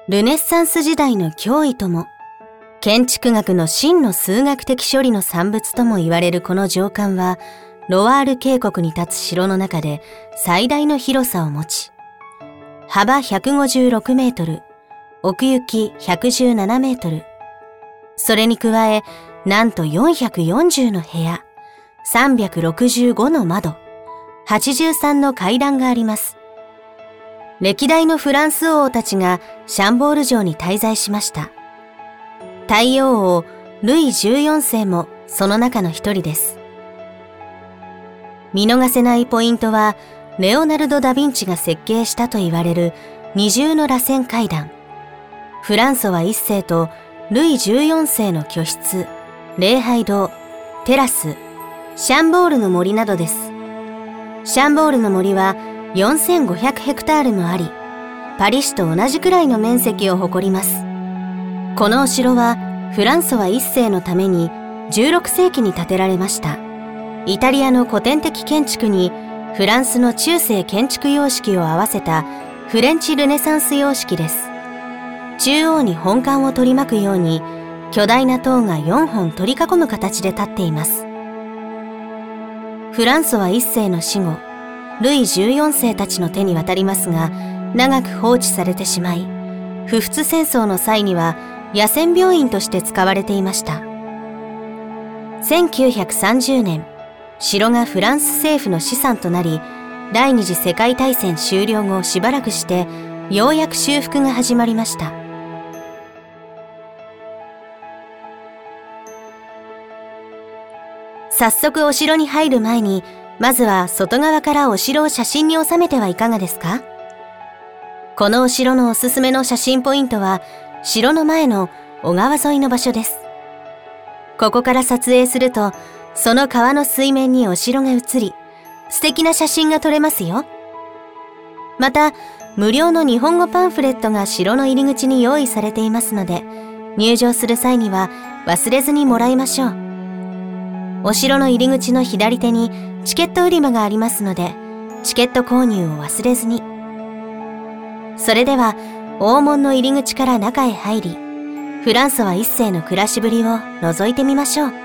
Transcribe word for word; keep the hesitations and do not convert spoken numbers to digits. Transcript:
ルネッサンス時代の脅威とも、建築学の真の数学的処理の産物とも言われるこの城館は、ロワール渓谷に立つ城の中で最大の広さを持ち、幅ひゃくごじゅうろくメートル、奥行きひゃくじゅうななメートル、それに加え、なんとよんひゃくよんじゅうの部屋、さんびゃくろくじゅうごの窓、はちじゅうさんの階段があります。歴代のフランス王たちがシャンボール城に滞在しました。太陽王ルイじゅうよんせいもその中の一人です。見逃せないポイントは、レオナルド・ダ・ヴィンチが設計したと言われる二重の螺旋階段、フランソワいっせいとルイじゅうよんせいの居室、礼拝堂、テラス、シャンボールの森などです。シャンボールの森はよんせんごひゃくヘクタールもあり、パリ市と同じくらいの面積を誇ります。このお城はフランソワいっせいのためにじゅうろくせいきに建てられました。イタリアの古典的建築にフランスの中世建築様式を合わせたフレンチルネサンス様式です。中央に本館を取り巻くように巨大な塔がよんほん取り囲む形で立っています。フランソワいっせいの死後、ルイじゅうよんせいたちの手に渡りますが、長く放置されてしまい、普仏戦争の際には野戦病院として使われていました。せんきゅうひゃくさんじゅうねん、城がフランス政府の資産となり、第二次世界大戦終了後しばらくして、ようやく修復が始まりました。早速お城に入る前に、まずは外側からお城を写真に収めてはいかがですか？このお城のおすすめの写真ポイントは、城の前の小川沿いの場所です。ここから撮影すると、その川の水面にお城が映り、素敵な写真が撮れますよ。また、無料の日本語パンフレットが城の入り口に用意されていますので、入場する際には忘れずにもらいましょう。お城の入り口の左手にチケット売り場がありますので、チケット購入を忘れずに。それでは、大門の入り口から中へ入り、フランソワいっせいの暮らしぶりを覗いてみましょう。